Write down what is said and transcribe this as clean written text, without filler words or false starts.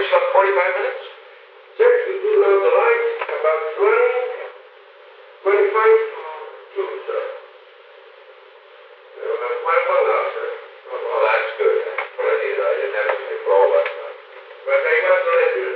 only slept 45 minutes? Check to do the light about 25 to 2, sir. Quite well now, sir. Oh, well, that's good. That's plenty. I didn't have to sleep for all last night. But I must let you